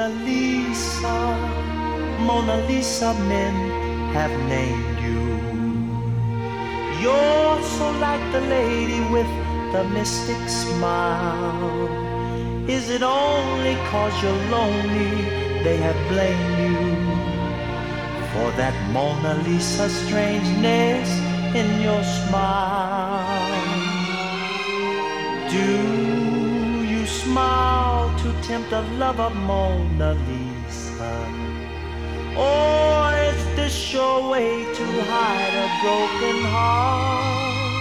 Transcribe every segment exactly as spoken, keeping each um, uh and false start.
Mona Lisa, Mona Lisa, men have named you. You're so like the lady with the mystic smile. Is it only 'cause you're lonely they have blamed you for that Mona Lisa strangeness in your smile? Do you smile to tempt the love of Mona Lisa? Or is this your way to hide a broken heart?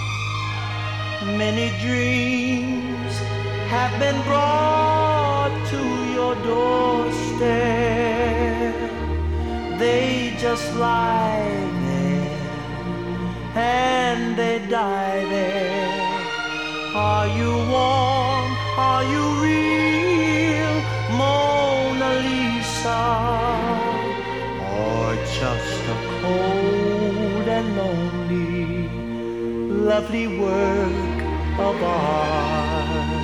Many dreams have been brought to your doorstep. They just lie there and they die there. Are you warm? Are you real, Mona Lisa? Or just a cold and lonely, lovely work of art?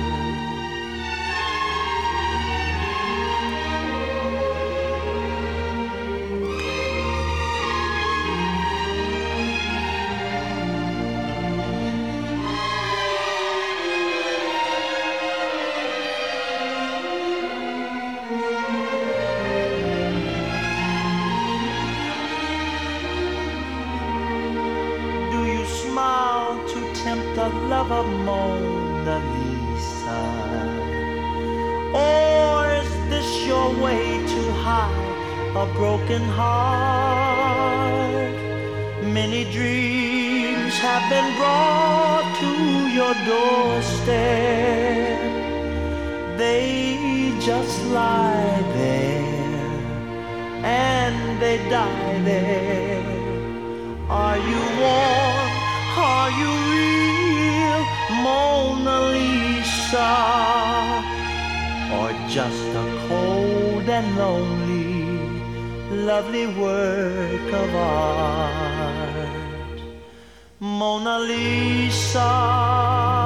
Smile to tempt the love of Mona Lisa? Or is this your way to hide a broken heart? Many dreams have been brought to your doorstep. They just lie there and they die there. Are you warm? Are you real, Mona Lisa? Or just a cold and lonely, lovely work of art? Mona Lisa.